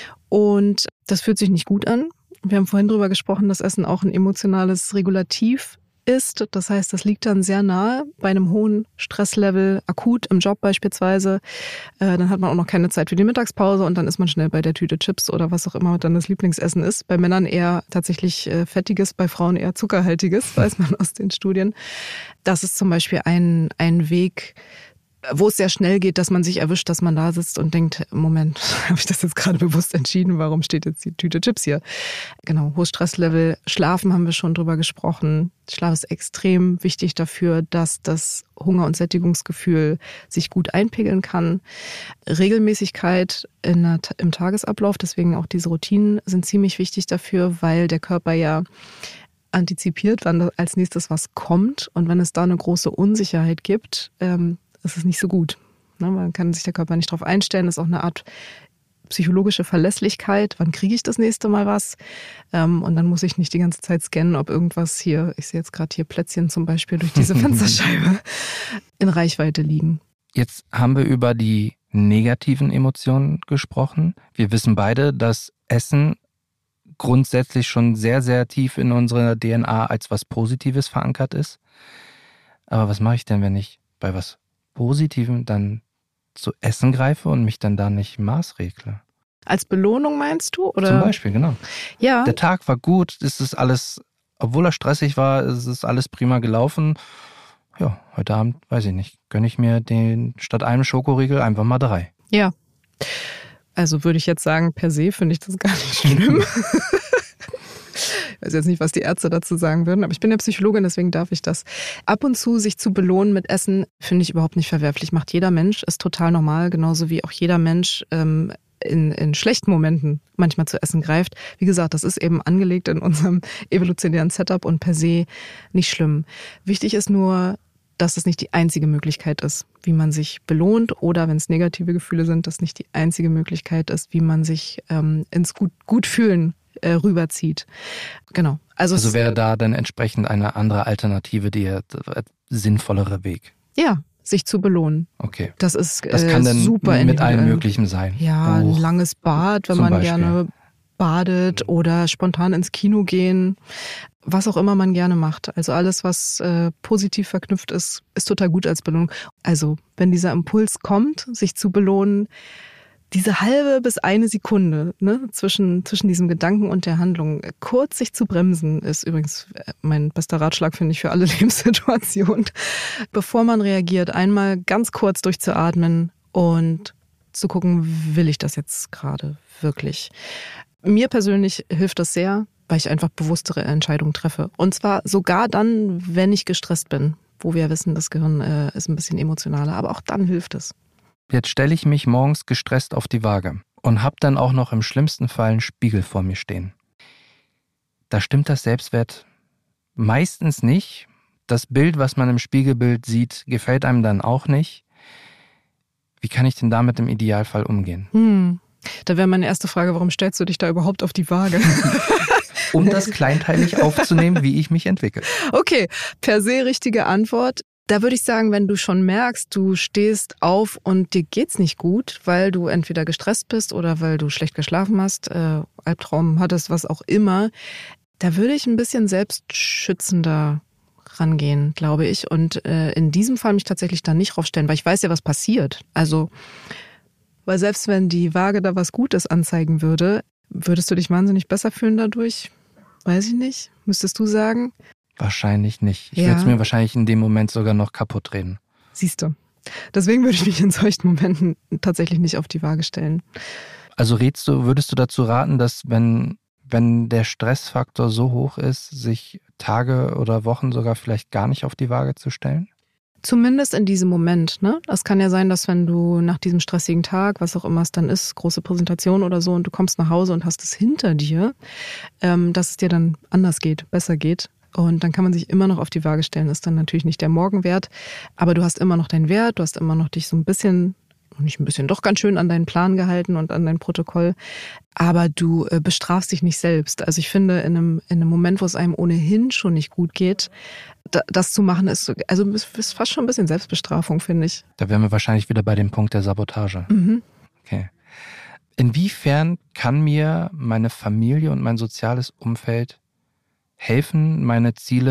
und das fühlt sich nicht gut an. Wir haben vorhin drüber gesprochen, dass Essen auch ein emotionales Regulativ isst. Das heißt, das liegt dann sehr nahe bei einem hohen Stresslevel, akut im Job beispielsweise. Äh, dann hat man auch noch keine Zeit für die Mittagspause und dann ist man schnell bei der Tüte Chips oder was auch immer dann das Lieblingsessen ist. Bei Männern eher tatsächlich äh, Fettiges, bei Frauen eher Zuckerhaltiges, weiß man aus den Studien. Das ist zum Beispiel ein, ein Weg, wo es sehr schnell geht, dass man sich erwischt, dass man da sitzt und denkt, Moment, habe ich das jetzt gerade bewusst entschieden? Warum steht jetzt die Tüte Chips hier? Genau, hohes Stresslevel. Schlafen haben wir schon drüber gesprochen. Schlaf ist extrem wichtig dafür, dass das Hunger- und Sättigungsgefühl sich gut einpegeln kann. Regelmäßigkeit in der, im Tagesablauf, deswegen auch diese Routinen sind ziemlich wichtig dafür, weil der Körper ja antizipiert, wann als nächstes was kommt. Und wenn es da eine große Unsicherheit gibt, ähm, das ist nicht so gut. Ne, man kann sich der Körper nicht darauf einstellen. Das ist auch eine Art psychologische Verlässlichkeit. Wann kriege ich das nächste Mal was? Ähm, und dann muss ich nicht die ganze Zeit scannen, ob irgendwas hier, ich sehe jetzt gerade hier Plätzchen zum Beispiel durch diese Fensterscheibe, in Reichweite liegen. Jetzt haben wir über die negativen Emotionen gesprochen. Wir wissen beide, dass Essen grundsätzlich schon sehr, sehr tief in unserer D N A als was Positives verankert ist. Aber was mache ich denn, wenn ich bei was Positiven dann zu essen greife und mich dann da nicht maßregle? Als Belohnung meinst du? Oder? Zum Beispiel, genau. Ja. Der Tag war gut, es ist alles, obwohl er stressig war, es ist alles prima gelaufen. Ja, heute Abend, weiß ich nicht, gönne ich mir den statt einem Schokoriegel einfach mal drei. Ja. Also würde ich jetzt sagen, per se finde ich das gar nicht schlimm. Ich weiß jetzt nicht, was die Ärzte dazu sagen würden, aber ich bin ja Psychologin, deswegen darf ich das. Ab und zu sich zu belohnen mit Essen, finde ich überhaupt nicht verwerflich. Macht jeder Mensch, ist total normal, genauso wie auch jeder Mensch ähm, in, in schlechten Momenten manchmal zu essen greift. Wie gesagt, das ist eben angelegt in unserem evolutionären Setup und per se nicht schlimm. Wichtig ist nur, dass es nicht die einzige Möglichkeit ist, wie man sich belohnt, oder wenn es negative Gefühle sind, dass nicht die einzige Möglichkeit ist, wie man sich ähm, ins gut, Gutfühlen äh, rüberzieht. Genau. Also, also wäre da dann entsprechend eine andere Alternative, der sinnvollere Weg? Ja, sich zu belohnen. Okay. Das ist äh, das kann dann super mit allem Möglichen sein. Ja, Buch, ein langes Bad, wenn man Beispiel. gerne badet oder spontan ins Kino gehen, was auch immer man gerne macht. Also alles, was äh, positiv verknüpft ist, ist total gut als Belohnung. Also wenn dieser Impuls kommt, sich zu belohnen, diese halbe bis eine Sekunde ne, zwischen, zwischen diesem Gedanken und der Handlung, kurz sich zu bremsen, ist übrigens mein bester Ratschlag, finde ich, für alle Lebenssituationen. Bevor man reagiert, einmal ganz kurz durchzuatmen und zu gucken, will ich das jetzt gerade wirklich? Mir persönlich hilft das sehr, weil ich einfach bewusstere Entscheidungen treffe. Und zwar sogar dann, wenn ich gestresst bin, wo wir wissen, das Gehirn äh, ist ein bisschen emotionaler, aber auch dann hilft es. Jetzt stelle ich mich morgens gestresst auf die Waage und habe dann auch noch im schlimmsten Fall einen Spiegel vor mir stehen. Da stimmt das Selbstwert meistens nicht. Das Bild, was man im Spiegelbild sieht, gefällt einem dann auch nicht. Wie kann ich denn damit im Idealfall umgehen? Hm. Da wäre meine erste Frage, warum stellst du dich da überhaupt auf die Waage? Um das kleinteilig aufzunehmen, wie ich mich entwickle. Okay, per se richtige Antwort. Da würde ich sagen, wenn du schon merkst, du stehst auf und dir geht's nicht gut, weil du entweder gestresst bist oder weil du schlecht geschlafen hast, äh, Albtraum hattest, was auch immer, da würde ich ein bisschen selbstschützender rangehen, glaube ich. Und äh, in diesem Fall mich tatsächlich da nicht raufstellen, weil ich weiß ja, was passiert. Also, weil selbst wenn die Waage da was Gutes anzeigen würde, würdest du dich wahnsinnig besser fühlen dadurch? Weiß ich nicht. Müsstest du sagen? Wahrscheinlich nicht. Ich Ja. würde es mir wahrscheinlich in dem Moment sogar noch kaputt reden. Siehst du. Deswegen würde ich mich in solchen Momenten tatsächlich nicht auf die Waage stellen. Also rätst du, würdest du dazu raten, dass wenn, wenn der Stressfaktor so hoch ist, sich Tage oder Wochen sogar vielleicht gar nicht auf die Waage zu stellen? Zumindest in diesem Moment, ne? Das kann ja sein, dass wenn du nach diesem stressigen Tag, was auch immer es dann ist, große Präsentation oder so, und du kommst nach Hause und hast es hinter dir, ähm, dass es dir dann anders geht, besser geht. Und dann kann man sich immer noch auf die Waage stellen. Ist dann natürlich nicht der Morgenwert, aber du hast immer noch deinen Wert, du hast immer noch dich so ein bisschen, nicht ein bisschen, doch ganz schön an deinen Plan gehalten und an dein Protokoll. Aber du äh, bestrafst dich nicht selbst. Also ich finde, in einem, in einem Moment, wo es einem ohnehin schon nicht gut geht, da, das zu machen, ist, also ist fast schon ein bisschen Selbstbestrafung, finde ich. Da wären wir wahrscheinlich wieder bei dem Punkt der Sabotage. Mhm. Okay. Inwiefern kann mir meine Familie und mein soziales Umfeld helfen, meine Ziele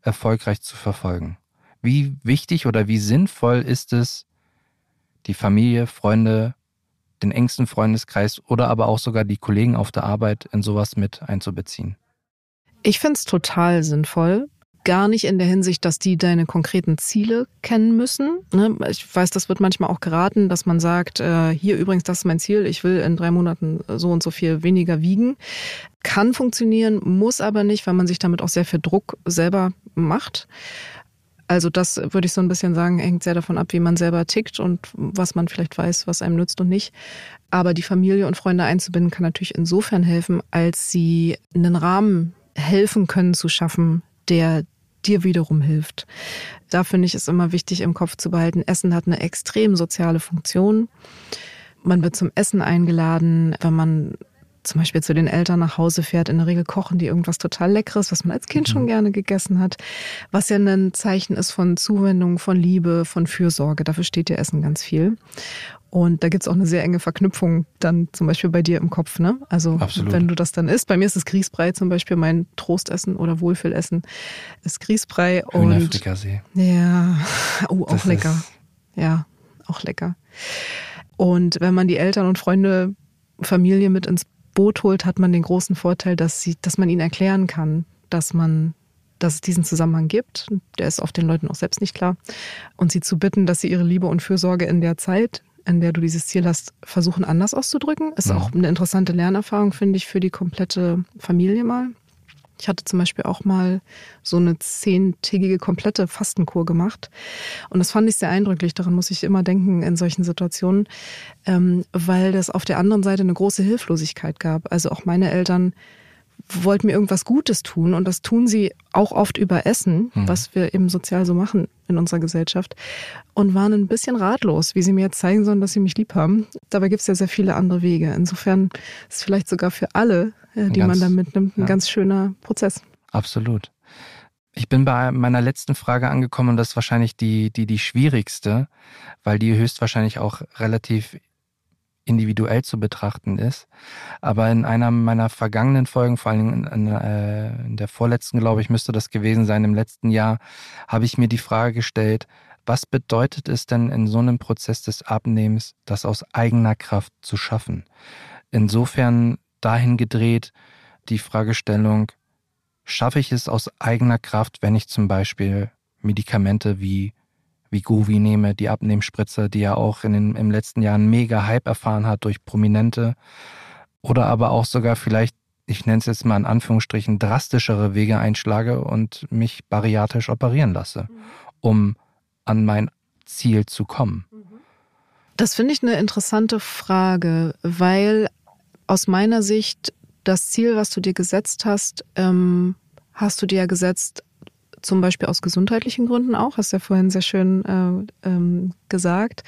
erfolgreich zu verfolgen? Wie wichtig oder wie sinnvoll ist es, die Familie, Freunde, den engsten Freundeskreis oder aber auch sogar die Kollegen auf der Arbeit in sowas mit einzubeziehen? Ich finde es total sinnvoll. Gar nicht in der Hinsicht, dass die deine konkreten Ziele kennen müssen. Ich weiß, das wird manchmal auch geraten, dass man sagt, hier übrigens, das ist mein Ziel, ich will in drei Monaten so und so viel weniger wiegen. Kann funktionieren, muss aber nicht, weil man sich damit auch sehr viel Druck selber macht. Also das würde ich so ein bisschen sagen, hängt sehr davon ab, wie man selber tickt und was man vielleicht weiß, was einem nützt und nicht. Aber die Familie und Freunde einzubinden, kann natürlich insofern helfen, als sie einen Rahmen helfen können zu schaffen, der dir wiederum hilft. Da finde ich es immer wichtig, im Kopf zu behalten, Essen hat eine extrem soziale Funktion. Man wird zum Essen eingeladen, wenn man zum Beispiel zu den Eltern nach Hause fährt. In der Regel kochen die irgendwas total Leckeres, was man als Kind mhm. schon gerne gegessen hat. Was ja ein Zeichen ist von Zuwendung, von Liebe, von Fürsorge. Dafür steht ja Essen ganz viel. Und da gibt's auch eine sehr enge Verknüpfung dann zum Beispiel bei dir im Kopf, ne? Also Absolut. Wenn du das dann isst. Bei mir ist es Grießbrei zum Beispiel, mein Trostessen oder Wohlfühlessen ist Grießbrei. Hühnerfrikassee. Ja, oh, auch das lecker. Ja, auch lecker. Und wenn man die Eltern und Freunde, Familie mit ins Boot holt, hat man den großen Vorteil, dass sie, dass man ihnen erklären kann, dass man, dass es diesen Zusammenhang gibt. Der ist oft den Leuten auch selbst nicht klar. Und sie zu bitten, dass sie ihre Liebe und Fürsorge in der Zeit, in der du dieses Ziel hast, versuchen anders auszudrücken. Ist ja auch eine interessante Lernerfahrung, finde ich, für die komplette Familie mal. Ich hatte zum Beispiel auch mal so eine zehntägige komplette Fastenkur gemacht. Und das fand ich sehr eindrücklich. Daran muss ich immer denken in solchen Situationen, ähm, weil das auf der anderen Seite eine große Hilflosigkeit gab. Also auch meine Eltern wollten mir irgendwas Gutes tun. Und das tun sie auch oft über Essen, mhm. was wir eben sozial so machen in unserer Gesellschaft. Und waren ein bisschen ratlos, wie sie mir jetzt zeigen sollen, dass sie mich lieb haben. Dabei gibt es ja sehr viele andere Wege. Insofern ist es vielleicht sogar für alle, die ganz, man da mitnimmt, ein ja. ganz schöner Prozess. Absolut. Ich bin bei meiner letzten Frage angekommen und das ist wahrscheinlich die, die, die schwierigste, weil die höchstwahrscheinlich auch relativ individuell zu betrachten ist. Aber in einer meiner vergangenen Folgen, vor allem in, in, äh, in der vorletzten, glaube ich, müsste das gewesen sein, im letzten Jahr, habe ich mir die Frage gestellt, was bedeutet es denn in so einem Prozess des Abnehmens, das aus eigener Kraft zu schaffen? Insofern dahin gedreht die Fragestellung, schaffe ich es aus eigener Kraft, wenn ich zum Beispiel Medikamente wie Wegovy nehme, die Abnehmspritze, die ja auch in den, im letzten Jahr einen mega Hype erfahren hat durch Prominente, oder aber auch sogar vielleicht, ich nenne es jetzt mal in Anführungsstrichen, drastischere Wege einschlage und mich bariatrisch operieren lasse, um an mein Ziel zu kommen. Das finde ich eine interessante Frage, weil aus meiner Sicht das Ziel, was du dir gesetzt hast, ähm, hast du dir ja gesetzt, zum Beispiel aus gesundheitlichen Gründen auch, hast du ja vorhin sehr schön äh, ähm, gesagt.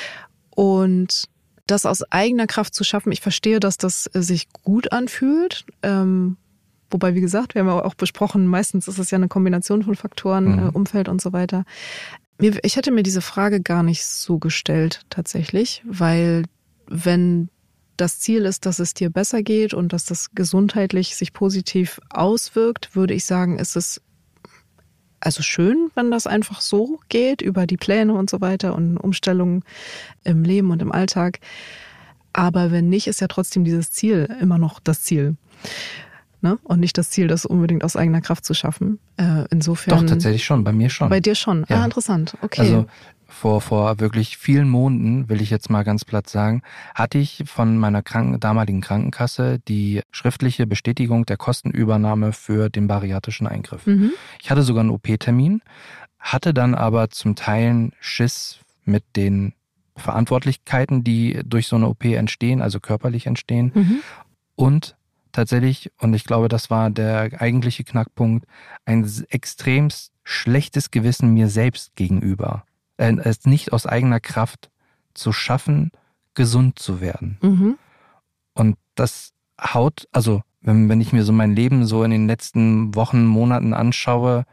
Und das aus eigener Kraft zu schaffen, ich verstehe, dass das äh, sich gut anfühlt. Ähm, wobei, wie gesagt, wir haben ja auch besprochen, meistens ist es ja eine Kombination von Faktoren, mhm. äh, Umfeld und so weiter. Mir, ich hätte mir diese Frage gar nicht so gestellt tatsächlich, weil wenn das Ziel ist, dass es dir besser geht und dass das gesundheitlich sich positiv auswirkt, würde ich sagen, ist es also schön, wenn das einfach so geht, über die Pläne und so weiter und Umstellungen im Leben und im Alltag. Aber wenn nicht, ist ja trotzdem dieses Ziel immer noch das Ziel. Ne? Und nicht das Ziel, das unbedingt aus eigener Kraft zu schaffen. Äh, insofern. Doch, tatsächlich schon, bei mir schon. Bei dir schon. Ja. Ah, interessant. Okay. Also vor, vor wirklich vielen Monaten, will ich jetzt mal ganz platt sagen, hatte ich von meiner Kranken, damaligen Krankenkasse die schriftliche Bestätigung der Kostenübernahme für den bariatrischen Eingriff. Mhm. Ich hatte sogar einen O P-Termin, hatte dann aber zum Teil Schiss mit den Verantwortlichkeiten, die durch so eine O P entstehen, also körperlich entstehen. Mhm. Und tatsächlich, und ich glaube, das war der eigentliche Knackpunkt, ein extremst schlechtes Gewissen mir selbst gegenüber. Es nicht aus eigener Kraft zu schaffen, gesund zu werden. Mhm. Und das haut, also wenn, wenn ich mir so mein Leben so in den letzten Wochen, Monaten anschaue,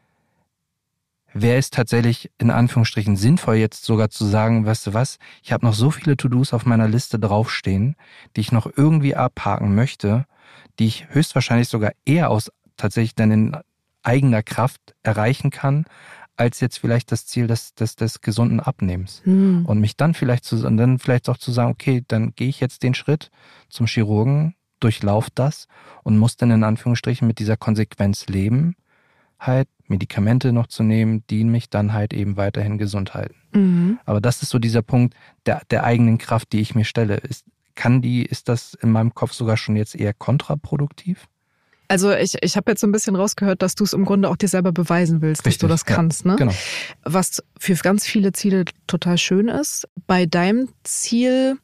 wäre es tatsächlich in Anführungsstrichen sinnvoll, jetzt sogar zu sagen, weißt du was, ich habe noch so viele To-Dos auf meiner Liste draufstehen, die ich noch irgendwie abhaken möchte, die ich höchstwahrscheinlich sogar eher aus tatsächlich dann in eigener Kraft erreichen kann, als jetzt vielleicht das Ziel des, des, des gesunden Abnehmens. Hm. Und mich dann vielleicht zu, und dann vielleicht auch zu sagen, okay, dann gehe ich jetzt den Schritt zum Chirurgen, durchlauf das und muss dann in Anführungsstrichen mit dieser Konsequenz leben, halt Medikamente noch zu nehmen, die mich dann halt eben weiterhin gesund halten. Mhm. Aber das ist so dieser Punkt der, der eigenen Kraft, die ich mir stelle. Ist, kann die, ist das in meinem Kopf sogar schon jetzt eher kontraproduktiv? Also ich, ich habe jetzt so ein bisschen rausgehört, dass du es im Grunde auch dir selber beweisen willst, Richtig, dass du das kannst, ja, ne? Genau. Was für ganz viele Ziele total schön ist. Bei deinem Ziel,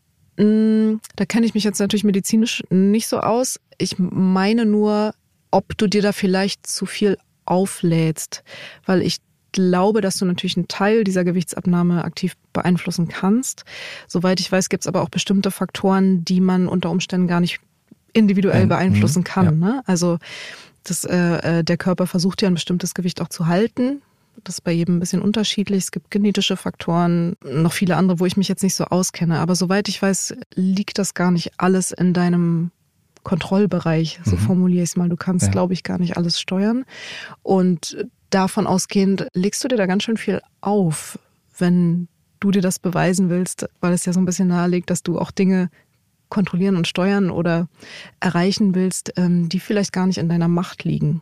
mh, da kenne ich mich jetzt natürlich medizinisch nicht so aus. Ich meine nur, ob du dir da vielleicht zu viel auflädst, weil ich glaube, dass du natürlich einen Teil dieser Gewichtsabnahme aktiv beeinflussen kannst. Soweit ich weiß, gibt es aber auch bestimmte Faktoren, die man unter Umständen gar nicht individuell Ähm, beeinflussen mh, kann. ja. Ne? Also das, äh, der Körper versucht ja ein bestimmtes Gewicht auch zu halten. Das ist bei jedem ein bisschen unterschiedlich. Es gibt genetische Faktoren, noch viele andere, wo ich mich jetzt nicht so auskenne. Aber soweit ich weiß, liegt das gar nicht alles in deinem Kontrollbereich, so mhm. formuliere ich es mal. Du kannst, ja. glaube ich, gar nicht alles steuern. Und davon ausgehend legst du dir da ganz schön viel auf, wenn du dir das beweisen willst, weil es ja so ein bisschen nahelegt, dass du auch Dinge kontrollieren und steuern oder erreichen willst, die vielleicht gar nicht in deiner Macht liegen.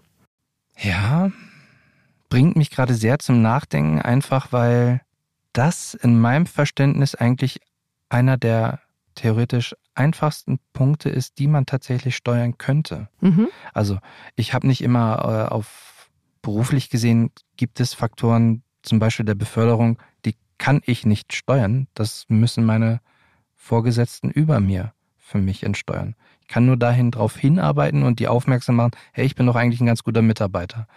Ja, bringt mich gerade sehr zum Nachdenken, einfach weil das in meinem Verständnis eigentlich einer der theoretisch einfachsten Punkte ist, die man tatsächlich steuern könnte. Mhm. Also ich habe nicht immer äh, auf beruflich gesehen, gibt es Faktoren, zum Beispiel der Beförderung, die kann ich nicht steuern. Das müssen meine Vorgesetzten über mir für mich entsteuern. Ich kann nur dahin drauf hinarbeiten und die aufmerksam machen, hey, ich bin doch eigentlich ein ganz guter Mitarbeiter.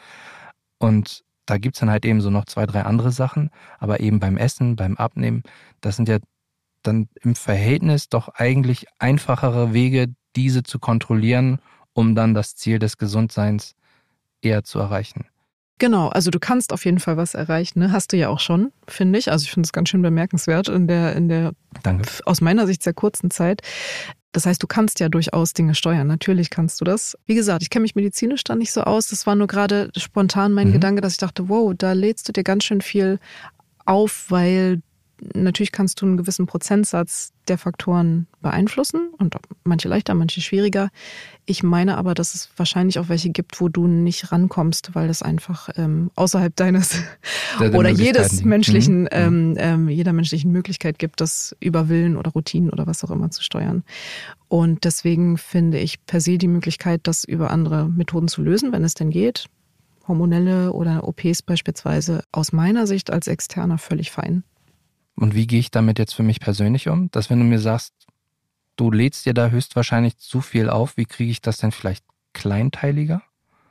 Und da gibt's dann halt eben so noch zwei, drei andere Sachen, aber eben beim Essen, beim Abnehmen, das sind ja dann im Verhältnis doch eigentlich einfachere Wege, diese zu kontrollieren, um dann das Ziel des Gesundseins eher zu erreichen. Genau, also du kannst auf jeden Fall was erreichen, ne? Hast du ja auch schon, finde ich. Also ich finde es ganz schön bemerkenswert in der, in der Danke. aus meiner Sicht sehr kurzen Zeit. Das heißt, du kannst ja durchaus Dinge steuern. Natürlich kannst du das. Wie gesagt, ich kenne mich medizinisch da nicht so aus. Das war nur gerade spontan mein mhm. Gedanke, dass ich dachte, wow, da lädst du dir ganz schön viel auf, weil natürlich kannst du einen gewissen Prozentsatz der Faktoren beeinflussen und manche leichter, manche schwieriger. Ich meine aber, dass es wahrscheinlich auch welche gibt, wo du nicht rankommst, weil das einfach ähm, außerhalb deines der, der oder jedes menschlichen, mhm. ähm, ähm, jeder menschlichen Möglichkeit gibt, das über Willen oder Routinen oder was auch immer zu steuern. Und deswegen finde ich per se die Möglichkeit, das über andere Methoden zu lösen, wenn es denn geht, hormonelle oder O Ps beispielsweise, aus meiner Sicht als Externer völlig fein. Und wie gehe ich damit jetzt für mich persönlich um? Dass wenn du mir sagst, du lädst dir da höchstwahrscheinlich zu viel auf, wie kriege ich das denn vielleicht kleinteiliger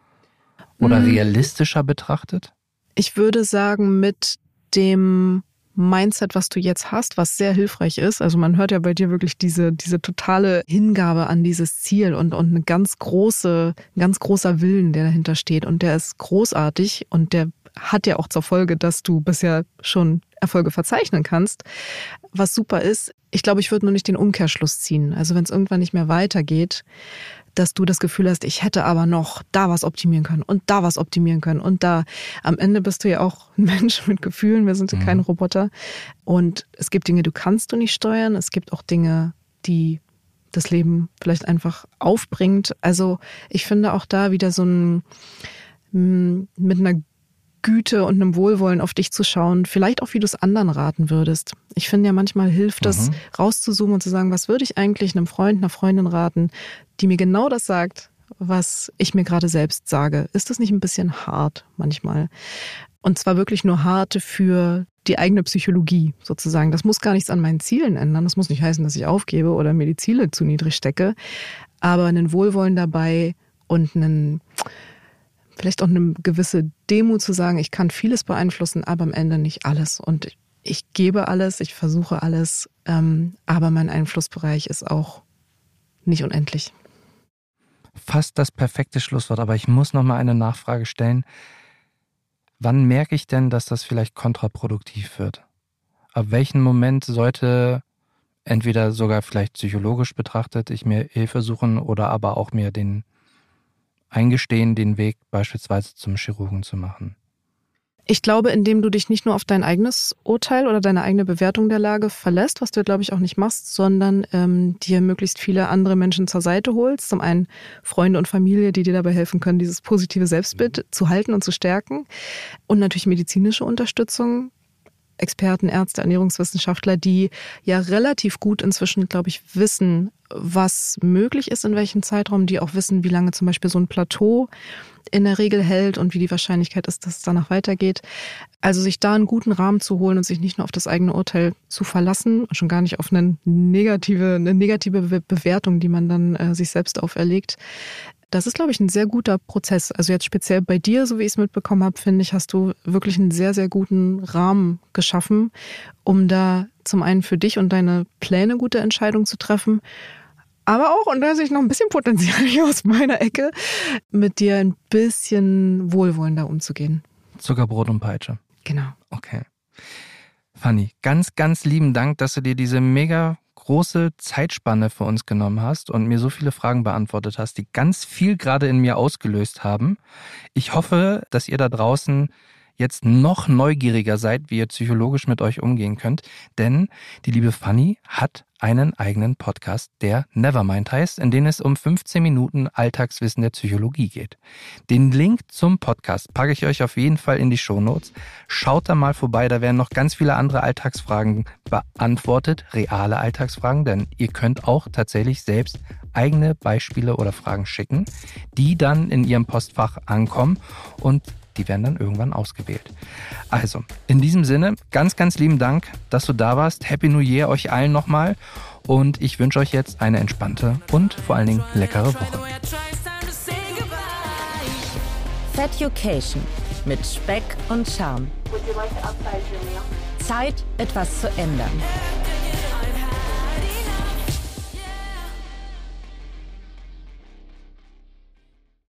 oder hm. realistischer betrachtet? Ich würde sagen, mit dem Mindset, was du jetzt hast, was sehr hilfreich ist. Also man hört ja bei dir wirklich diese, diese totale Hingabe an dieses Ziel und, und eine ganz große, ein ganz großer Willen, der dahinter steht. Und der ist großartig und der hat ja auch zur Folge, dass du bisher schon Erfolge verzeichnen kannst, was super ist. Ich glaube, ich würde nur nicht den Umkehrschluss ziehen. Also wenn es irgendwann nicht mehr weitergeht, dass du das Gefühl hast, ich hätte aber noch da was optimieren können und da was optimieren können und da. Am Ende bist du ja auch ein Mensch mit Gefühlen, wir sind ja mhm. keine Roboter. Und es gibt Dinge, du kannst du nicht steuern. Es gibt auch Dinge, die das Leben vielleicht einfach aufbringt. Also ich finde auch da wieder so ein mit einer Güte und einem Wohlwollen auf dich zu schauen, vielleicht auch, wie du es anderen raten würdest. Ich finde ja, manchmal hilft es, mhm. rauszuzoomen und zu sagen, was würde ich eigentlich einem Freund, einer Freundin raten, die mir genau das sagt, was ich mir gerade selbst sage. Ist das nicht ein bisschen hart manchmal? Und zwar wirklich nur hart für die eigene Psychologie sozusagen. Das muss gar nichts an meinen Zielen ändern. Das muss nicht heißen, dass ich aufgebe oder mir die Ziele zu niedrig stecke. Aber einen Wohlwollen dabei und einen vielleicht auch eine gewisse Demut zu sagen, ich kann vieles beeinflussen, aber am Ende nicht alles. Und ich gebe alles, ich versuche alles, ähm, aber mein Einflussbereich ist auch nicht unendlich. Fast das perfekte Schlusswort, aber ich muss noch mal eine Nachfrage stellen. Wann merke ich denn, dass das vielleicht kontraproduktiv wird? Ab welchem Moment sollte entweder sogar vielleicht psychologisch betrachtet ich mir Hilfe suchen oder aber auch mir den eingestehen, den Weg beispielsweise zum Chirurgen zu machen? Ich glaube, indem du dich nicht nur auf dein eigenes Urteil oder deine eigene Bewertung der Lage verlässt, was du, glaube ich, auch nicht machst, sondern ähm, dir möglichst viele andere Menschen zur Seite holst. Zum einen Freunde und Familie, die dir dabei helfen können, dieses positive Selbstbild zu halten und zu stärken. Und natürlich medizinische Unterstützung. Experten, Ärzte, Ernährungswissenschaftler, die ja relativ gut inzwischen, glaube ich, wissen, was möglich ist in welchem Zeitraum, die auch wissen, wie lange zum Beispiel so ein Plateau in der Regel hält und wie die Wahrscheinlichkeit ist, dass es danach weitergeht. Also sich da einen guten Rahmen zu holen und sich nicht nur auf das eigene Urteil zu verlassen und schon gar nicht auf eine negative, eine negative Bewertung, die man dann äh, sich selbst auferlegt. Das ist, glaube ich, ein sehr guter Prozess. Also jetzt speziell bei dir, so wie ich es mitbekommen habe, finde ich, hast du wirklich einen sehr, sehr guten Rahmen geschaffen, um da zum einen für dich und deine Pläne gute Entscheidungen zu treffen, aber auch, und da sehe ich noch ein bisschen Potenzial hier aus meiner Ecke, mit dir ein bisschen wohlwollender umzugehen. Zuckerbrot und Peitsche. Genau. Okay. Fanny, ganz, ganz lieben Dank, dass du dir diese mega große Zeitspanne für uns genommen hast und mir so viele Fragen beantwortet hast, die ganz viel gerade in mir ausgelöst haben. Ich hoffe, dass ihr da draußen jetzt noch neugieriger seid, wie ihr psychologisch mit euch umgehen könnt, denn die liebe Fanny hat einen eigenen Podcast, der Nevermind heißt, in dem es um fünfzehn Minuten Alltagswissen der Psychologie geht. Den Link zum Podcast packe ich euch auf jeden Fall in die Shownotes. Schaut da mal vorbei, da werden noch ganz viele andere Alltagsfragen beantwortet, reale Alltagsfragen, denn ihr könnt auch tatsächlich selbst eigene Beispiele oder Fragen schicken, die dann in ihrem Postfach ankommen und die werden dann irgendwann ausgewählt. Also, in diesem Sinne, ganz, ganz lieben Dank, dass du da warst. Happy New Year euch allen nochmal. Und ich wünsche euch jetzt eine entspannte und vor allen Dingen leckere Woche. Feducation mit Speck und Charme. Zeit, etwas zu ändern.